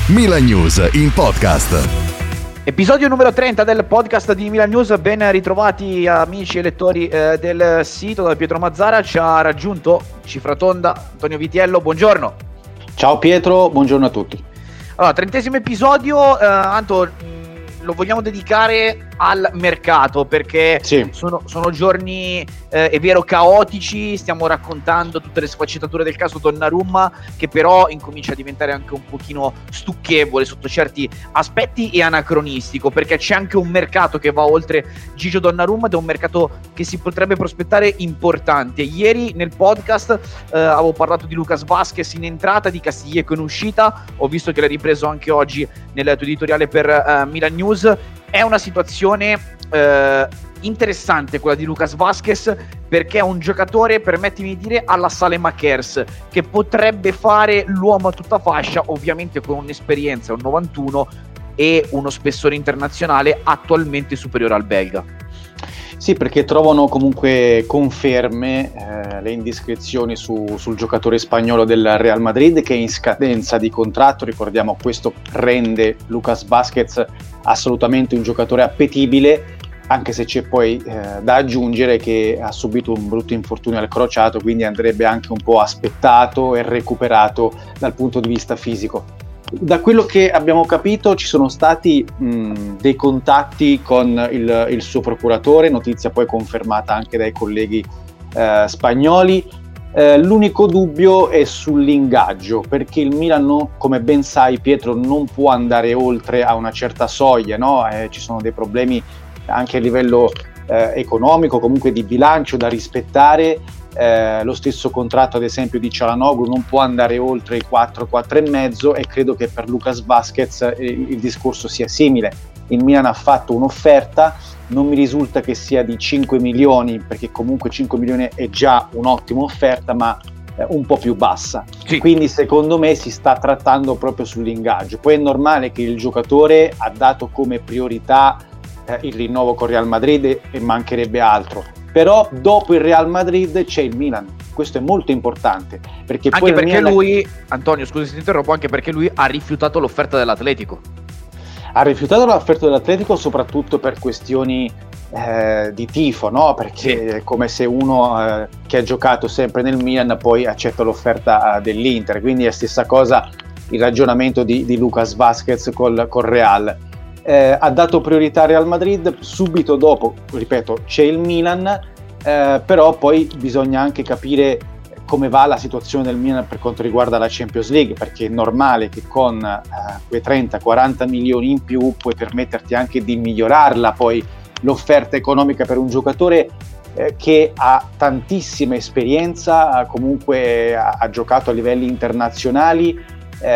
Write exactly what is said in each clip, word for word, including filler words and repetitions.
Milan News in podcast. Episodio numero trenta del podcast di Milan News. Ben ritrovati amici e lettori eh, del sito. Da Pietro Mazzara ci ha raggiunto cifra tonda Antonio Vitiello, buongiorno. Ciao Pietro, buongiorno a tutti. Allora, trentesimo episodio, eh, Anto, lo vogliamo dedicare al mercato perché sì. sono, sono giorni, eh, è vero, caotici. Stiamo raccontando tutte le sfaccettature del caso Donnarumma, che però incomincia a diventare anche un pochino stucchevole sotto certi aspetti e anacronistico, perché c'è anche un mercato che va oltre Gigio Donnarumma ed è un mercato che si potrebbe prospettare importante. Ieri nel podcast eh, avevo parlato di Lucas Vázquez in entrata, di Castillejo in uscita. Ho visto che l'hai ripreso anche oggi nel tuo editoriale per uh, Milan News. È una situazione eh, interessante quella di Lucas Vázquez, perché è un giocatore, permettimi di dire, alla Saelemaekers, che potrebbe fare l'uomo a tutta fascia, ovviamente con un'esperienza, un novantuno e uno spessore internazionale attualmente superiore al belga. Sì, perché trovano comunque conferme eh, le indiscrezioni su, sul giocatore spagnolo del Real Madrid, che è in scadenza di contratto. Ricordiamo, questo rende Lucas Vázquez assolutamente un giocatore appetibile, anche se c'è poi eh, da aggiungere che ha subito un brutto infortunio al crociato, quindi andrebbe anche un po' aspettato e recuperato dal punto di vista fisico. Da quello che abbiamo capito ci sono stati mh, dei contatti con il, il suo procuratore, notizia poi confermata anche dai colleghi eh, spagnoli. Eh, l'unico dubbio è sull'ingaggio, perché il Milan, come ben sai Pietro, non può andare oltre a una certa soglia, no? Eh, ci sono dei problemi anche a livello eh, economico, comunque di bilancio da rispettare. Eh, lo stesso contratto ad esempio di Çalhanoğlu non può andare oltre i quattro quattro e mezzo, e credo che per Lucas Vázquez eh, il discorso sia simile. Il Milan ha fatto un'offerta, non mi risulta che sia di cinque milioni, perché comunque cinque milioni è già un'ottima offerta, ma eh, un po' più bassa. Sì. Quindi secondo me si sta trattando proprio sull'ingaggio. Poi è normale che il giocatore ha dato come priorità eh, il rinnovo con Real Madrid, e mancherebbe altro. Però dopo il Real Madrid c'è il Milan, questo è molto importante, perché anche poi perché Milan... lui, Antonio scusi se ti interrompo, anche perché lui ha rifiutato l'offerta dell'Atletico. Ha rifiutato l'offerta dell'Atletico soprattutto per questioni eh, di tifo, no? Perché sì. È come se uno eh, che ha giocato sempre nel Milan poi accetta l'offerta eh, dell'Inter, quindi è la stessa cosa il ragionamento di, di Lucas Vázquez col, col Real. Eh, ha dato priorità al Real Madrid, subito dopo, ripeto, c'è il Milan, eh, però poi bisogna anche capire come va la situazione del Milan per quanto riguarda la Champions League, perché è normale che con eh, quei trenta quaranta milioni in più puoi permetterti anche di migliorarla poi l'offerta economica per un giocatore eh, che ha tantissima esperienza, comunque ha, ha giocato a livelli internazionali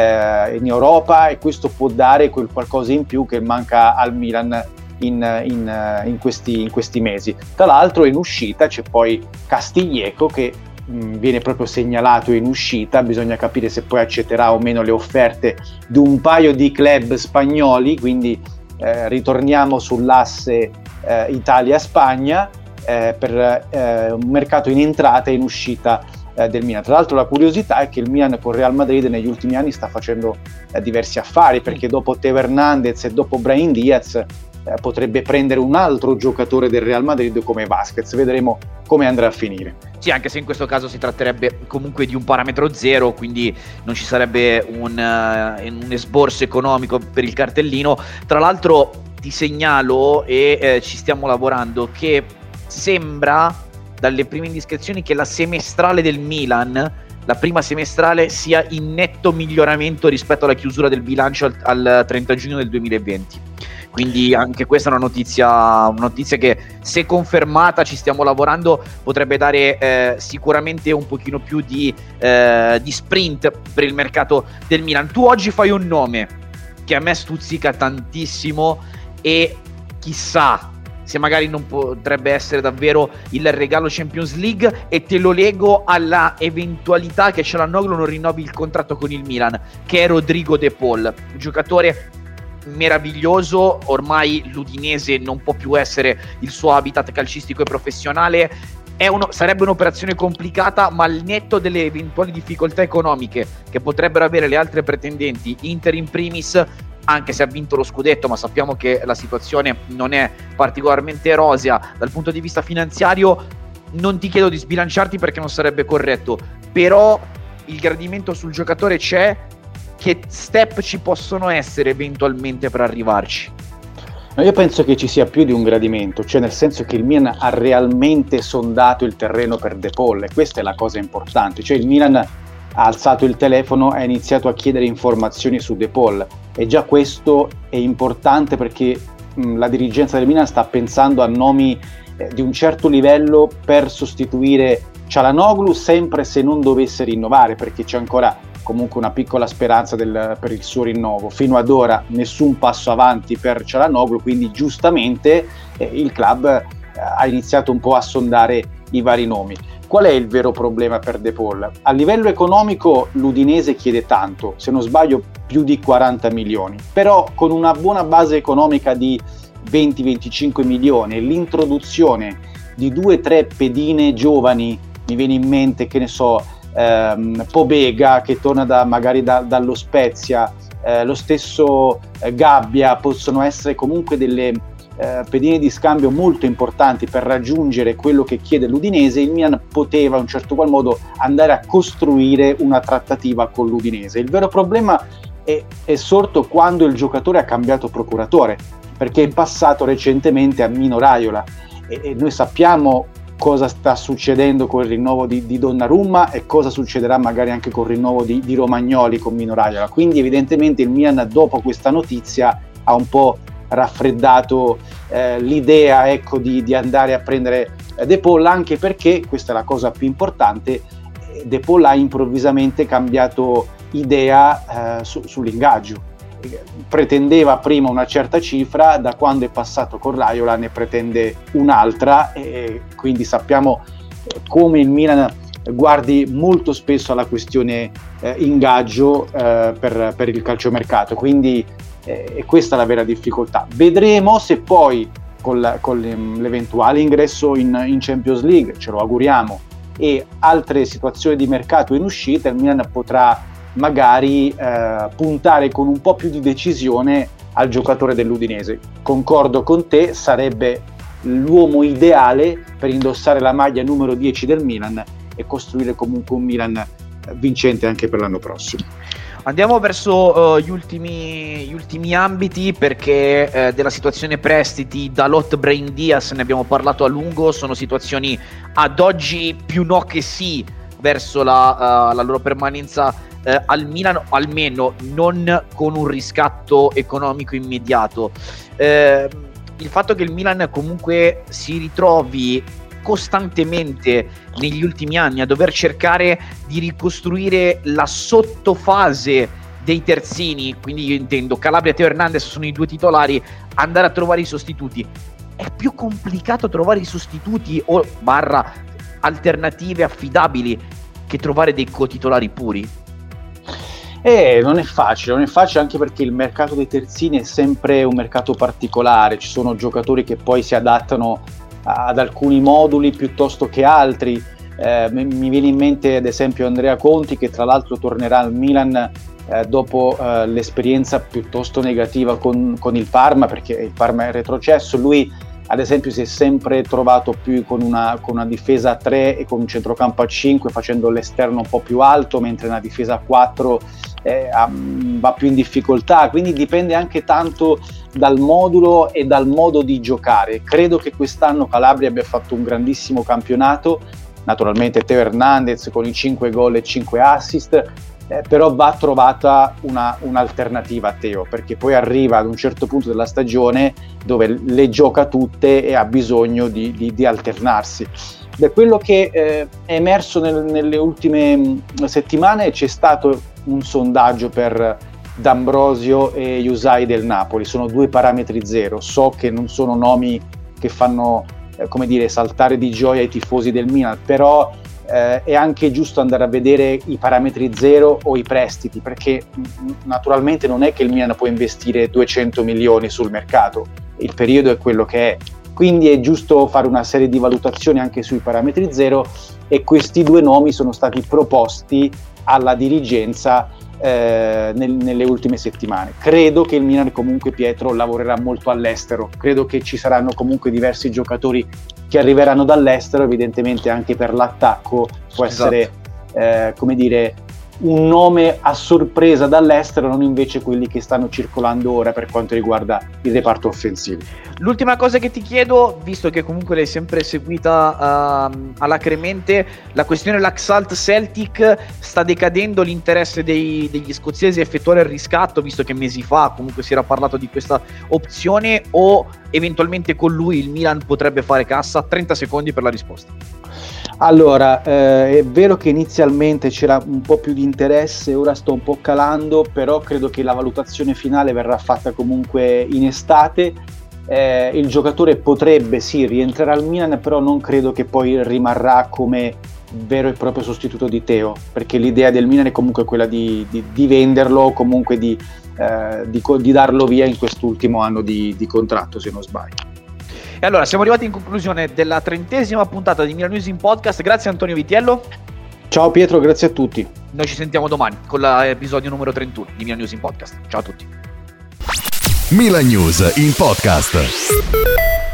in Europa, e questo può dare quel qualcosa in più che manca al Milan in, in, in, questi, in questi mesi. Tra l'altro in uscita c'è poi Castillejo che mh, viene proprio segnalato in uscita, bisogna capire se poi accetterà o meno le offerte di un paio di club spagnoli, quindi eh, ritorniamo sull'asse eh, Italia-Spagna eh, per eh, un mercato in entrata e in uscita del Milan. Tra l'altro la curiosità è che il Milan con Real Madrid negli ultimi anni sta facendo eh, diversi affari, perché dopo Teo Hernandez e dopo Brahim Diaz eh, potrebbe prendere un altro giocatore del Real Madrid come Vázquez. Vedremo come andrà a finire. Sì, anche se in questo caso si tratterebbe comunque di un parametro zero, quindi non ci sarebbe un, uh, un esborso economico per il cartellino. Tra l'altro ti segnalo, e eh, ci stiamo lavorando, che sembra dalle prime indiscrezioni che la semestrale del Milan, la prima semestrale, sia in netto miglioramento rispetto alla chiusura del bilancio al, al trenta giugno del duemilaventi. Quindi anche questa è una notizia, una notizia che, se confermata, ci stiamo lavorando, potrebbe dare eh, sicuramente un pochino più di, eh, di sprint per il mercato del Milan. Tu oggi fai un nome che a me stuzzica tantissimo, e chissà se magari non potrebbe essere davvero il regalo Champions League, e te lo lego alla eventualità che Çalhanoğlu non rinnovi il contratto con il Milan, che è Rodrigo De Paul, un giocatore meraviglioso. Ormai l'Udinese non può più essere il suo habitat calcistico e professionale, è uno, sarebbe un'operazione complicata, ma al netto delle eventuali difficoltà economiche che potrebbero avere le altre pretendenti, Inter in primis, anche se ha vinto lo scudetto, ma sappiamo che la situazione non è particolarmente rosea dal punto di vista finanziario, non ti chiedo di sbilanciarti perché non sarebbe corretto, però il gradimento sul giocatore c'è. Che step ci possono essere eventualmente per arrivarci? No, io penso che ci sia più di un gradimento, cioè nel senso che il Milan ha realmente sondato il terreno per De Paul, e questa è la cosa importante, cioè il Milan ha alzato il telefono e ha iniziato a chiedere informazioni su De Paul, e già questo è importante perché mh, la dirigenza del Milan sta pensando a nomi eh, di un certo livello per sostituire Çalhanoğlu, sempre se non dovesse rinnovare, perché c'è ancora comunque una piccola speranza del, per il suo rinnovo. Fino ad ora nessun passo avanti per Çalhanoğlu, quindi giustamente eh, il club eh, ha iniziato un po' a sondare i vari nomi. Qual è il vero problema per De Paul? A livello economico l'Udinese chiede tanto, se non sbaglio più di quaranta milioni, però con una buona base economica di venti venticinque milioni e l'introduzione di due o tre pedine giovani, mi viene in mente, che ne so, ehm, Pobega che torna da, magari da, dallo Spezia, eh, lo stesso eh, Gabbia, possono essere comunque delle eh, pedine di scambio molto importanti per raggiungere quello che chiede l'Udinese. Il Milan poteva in un certo qual modo andare a costruire una trattativa con l'Udinese. Il vero problema è, è sorto quando il giocatore ha cambiato procuratore, perché è passato recentemente a Mino Raiola, e, e noi sappiamo cosa sta succedendo con il rinnovo di, di Donnarumma e cosa succederà magari anche con il rinnovo di, di Romagnoli con Mino Raiola. Quindi evidentemente il Milan dopo questa notizia ha un po' raffreddato eh, l'idea, ecco, di, di andare a prendere eh, De Paul, anche perché, questa è la cosa più importante, eh, De Paul ha improvvisamente cambiato idea eh, su, sull'ingaggio. Pretendeva prima una certa cifra, da quando è passato con Raiola ne pretende un'altra, e quindi sappiamo come il Milan guardi molto spesso alla questione eh, ingaggio eh, per, per il calciomercato, quindi eh, è questa la vera difficoltà. Vedremo se poi con, la, con l'eventuale ingresso in, in Champions League, ce lo auguriamo, e altre situazioni di mercato in uscita, il Milan potrà magari eh, puntare con un po' più di decisione al giocatore dell'Udinese. Concordo con te, sarebbe l'uomo ideale per indossare la maglia numero dieci del Milan e costruire comunque un Milan vincente anche per l'anno prossimo. Andiamo verso uh, gli, ultimi, gli ultimi ambiti, perché eh, della situazione prestiti, Dalot, Brahim Diaz, ne abbiamo parlato a lungo, sono situazioni ad oggi più no che sì verso la, uh, la loro permanenza Uh, al Milan, almeno non con un riscatto economico immediato. Uh, il fatto che il Milan comunque si ritrovi costantemente negli ultimi anni a dover cercare di ricostruire la sottofase dei terzini, quindi io intendo Calabria e Teo Hernandez sono i due titolari, andare a trovare i sostituti. È più complicato trovare i sostituti o barra alternative affidabili che trovare dei cotitolari puri? Eh, non è facile, non è facile anche perché il mercato dei terzini è sempre un mercato particolare, ci sono giocatori che poi si adattano ad alcuni moduli piuttosto che altri. Eh, mi viene in mente ad esempio Andrea Conti, che tra l'altro tornerà al Milan eh, dopo eh, l'esperienza piuttosto negativa con, con il Parma, perché il Parma è retrocesso. Lui ad esempio si è sempre trovato più con una, con una difesa a tre e con un centrocampo a cinque, facendo l'esterno un po' più alto, mentre una difesa a quattro eh, va più in difficoltà, quindi dipende anche tanto dal modulo e dal modo di giocare. Credo che quest'anno Calabria abbia fatto un grandissimo campionato, naturalmente Teo Hernandez con i cinque gol e cinque assist, eh, però va trovata una, un'alternativa a Teo, perché poi arriva ad un certo punto della stagione dove le gioca tutte e ha bisogno di, di, di alternarsi. Da quello che eh, è emerso nel, nelle ultime settimane, c'è stato un sondaggio per D'Ambrosio e Yusai del Napoli, sono due parametri zero, so che non sono nomi che fanno eh, come dire saltare di gioia i tifosi del Milan, però eh, è anche giusto andare a vedere i parametri zero o i prestiti, perché mh, naturalmente non è che il Milan può investire duecento milioni sul mercato, il periodo è quello che è, quindi è giusto fare una serie di valutazioni anche sui parametri zero, e questi due nomi sono stati proposti alla dirigenza eh, nel, nelle ultime settimane. Credo che il Milan comunque, Pietro, lavorerà molto all'estero, credo che ci saranno comunque diversi giocatori che arriveranno dall'estero, evidentemente anche per l'attacco può essere esatto. eh, come dire, un nome a sorpresa dall'estero, non invece quelli che stanno circolando ora per quanto riguarda il reparto offensivo. L'ultima cosa che ti chiedo, visto che comunque l'hai sempre seguita uh, alacremente, la questione Laxalt Celtic, sta decadendo l'interesse dei, degli scozzesi a effettuare il riscatto, visto che mesi fa comunque si era parlato di questa opzione, o eventualmente con lui il Milan potrebbe fare cassa? trenta secondi per la risposta. Allora, eh, è vero che inizialmente c'era un po' più di interesse, ora sto un po' calando, però credo che la valutazione finale verrà fatta comunque in estate. Eh, il giocatore potrebbe sì rientrare al Milan, però non credo che poi rimarrà come vero e proprio sostituto di Theo, perché l'idea del Milan è comunque quella di, di, di venderlo, comunque di, eh, di, di darlo via in quest'ultimo anno di, di contratto, se non sbaglio. E allora siamo arrivati in conclusione della trentesima puntata di Milan News in Podcast. Grazie Antonio Vitiello. Ciao Pietro, grazie a tutti. Noi ci sentiamo domani con l'episodio numero trentuno di Milan News in Podcast. Ciao a tutti. Milan News in Podcast.